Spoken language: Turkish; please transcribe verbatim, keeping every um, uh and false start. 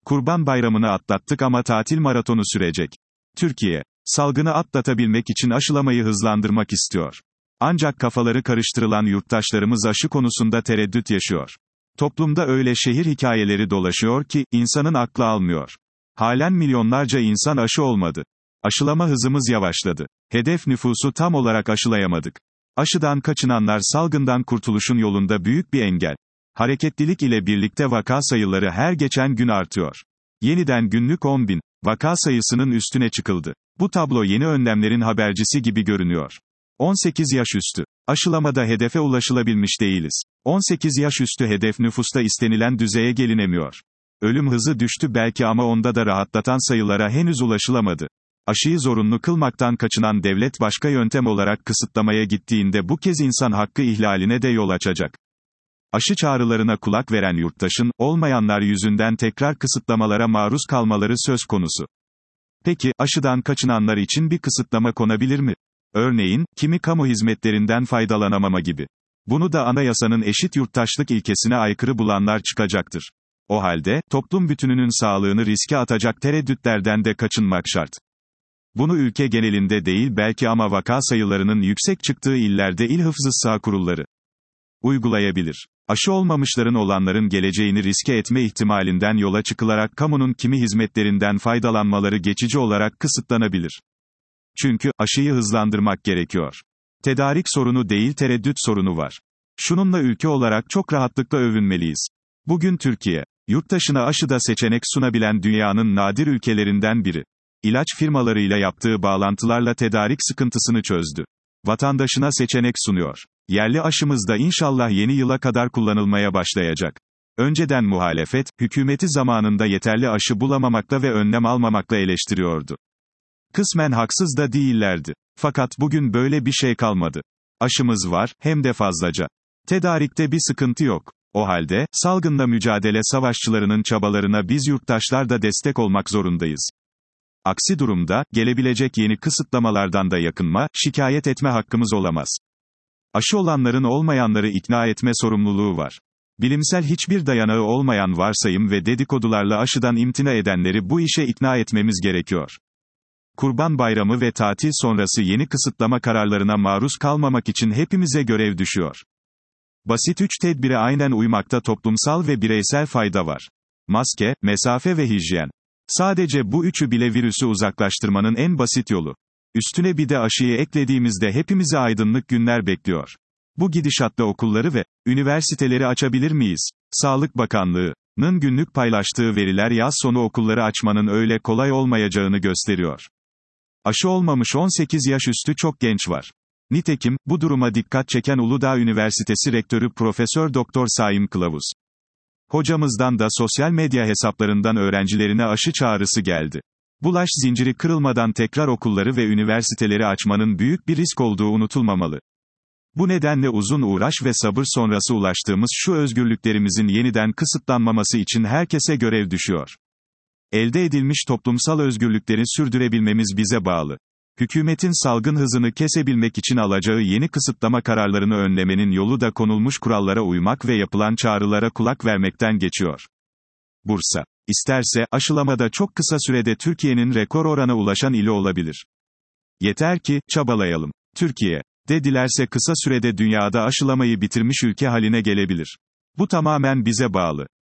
Kurban Bayramı'nı atlattık ama tatil maratonu sürecek. Türkiye, salgını atlatabilmek için aşılamayı hızlandırmak istiyor. Ancak kafaları karıştırılan yurttaşlarımız aşı konusunda tereddüt yaşıyor. Toplumda öyle şehir hikayeleri dolaşıyor ki, insanın aklı almıyor. Halen milyonlarca insan aşı olmadı. Aşılama hızımız yavaşladı. Hedef nüfusu tam olarak aşılayamadık. Aşıdan kaçınanlar salgından kurtuluşun yolunda büyük bir engel. Hareketlilik ile birlikte vaka sayıları her geçen gün artıyor. Yeniden günlük on bin vaka sayısının üstüne çıkıldı. Bu tablo yeni önlemlerin habercisi gibi görünüyor. on sekiz yaş üstü. Aşılamada hedefe ulaşılabilmiş değiliz. on sekiz yaş üstü hedef nüfusta istenilen düzeye gelinemiyor. Ölüm hızı düştü belki ama onda da rahatlatan sayılara henüz ulaşılamadı. Aşıyı zorunlu kılmaktan kaçınan devlet başka yöntem olarak kısıtlamaya gittiğinde bu kez insan hakkı ihlaline de yol açacak. Aşı çağrılarına kulak veren yurttaşın, olmayanlar yüzünden tekrar kısıtlamalara maruz kalmaları söz konusu. Peki, aşıdan kaçınanlar için bir kısıtlama konabilir mi? Örneğin, kimi kamu hizmetlerinden faydalanamama gibi. Bunu da anayasanın eşit yurttaşlık ilkesine aykırı bulanlar çıkacaktır. O halde, toplum bütününün sağlığını riske atacak tereddütlerden de kaçınmak şart. Bunu ülke genelinde değil belki ama vaka sayılarının yüksek çıktığı illerde İl Hıfzı Sıha Kurulları uygulayabilir. Aşı olmamışların olanların geleceğini riske etme ihtimalinden yola çıkılarak kamunun kimi hizmetlerinden faydalanmaları geçici olarak kısıtlanabilir. Çünkü, aşıyı hızlandırmak gerekiyor. Tedarik sorunu değil tereddüt sorunu var. Şununla ülke olarak çok rahatlıkla övünmeliyiz. Bugün Türkiye, yurttaşına aşıda seçenek sunabilen dünyanın nadir ülkelerinden biri. İlaç firmalarıyla yaptığı bağlantılarla tedarik sıkıntısını çözdü. Vatandaşına seçenek sunuyor. Yerli aşımız da inşallah yeni yıla kadar kullanılmaya başlayacak. Önceden muhalefet, hükümeti zamanında yeterli aşı bulamamakla ve önlem almamakla eleştiriyordu. Kısmen haksız da değillerdi. Fakat bugün böyle bir şey kalmadı. Aşımız var, hem de fazlaca. Tedarikte bir sıkıntı yok. O halde, salgınla mücadele savaşçılarının çabalarına biz yurttaşlar da destek olmak zorundayız. Aksi durumda, gelebilecek yeni kısıtlamalardan da yakınma, şikayet etme hakkımız olamaz. Aşı olanların olmayanları ikna etme sorumluluğu var. Bilimsel hiçbir dayanağı olmayan varsayım ve dedikodularla aşıdan imtina edenleri bu işe ikna etmemiz gerekiyor. Kurban Bayramı ve tatil sonrası yeni kısıtlama kararlarına maruz kalmamak için hepimize görev düşüyor. Basit üç tedbire aynen uymakta toplumsal ve bireysel fayda var. Maske, mesafe ve hijyen. Sadece bu üçü bile virüsü uzaklaştırmanın en basit yolu. Üstüne bir de aşıyı eklediğimizde hepimizi aydınlık günler bekliyor. Bu gidişatla okulları ve üniversiteleri açabilir miyiz? Sağlık Bakanlığı'nın günlük paylaştığı veriler yaz sonu okulları açmanın öyle kolay olmayacağını gösteriyor. Aşı olmamış on sekiz yaş üstü çok genç var. Nitekim, bu duruma dikkat çeken Uludağ Üniversitesi Rektörü Profesör Doktor Saim Kılavuz. Hocamızdan da sosyal medya hesaplarından öğrencilerine aşı çağrısı geldi. Bulaş zinciri kırılmadan tekrar okulları ve üniversiteleri açmanın büyük bir risk olduğu unutulmamalı. Bu nedenle uzun uğraş ve sabır sonrası ulaştığımız şu özgürlüklerimizin yeniden kısıtlanmaması için herkese görev düşüyor. Elde edilmiş toplumsal özgürlükleri sürdürebilmemiz bize bağlı. Hükümetin salgın hızını kesebilmek için alacağı yeni kısıtlama kararlarını önlemenin yolu da konulmuş kurallara uymak ve yapılan çağrılara kulak vermekten geçiyor. Bursa, isterse, aşılamada çok kısa sürede Türkiye'nin rekor orana ulaşan ili olabilir. Yeter ki, çabalayalım. Türkiye, de dilerse kısa sürede dünyada aşılamayı bitirmiş ülke haline gelebilir. Bu tamamen bize bağlı.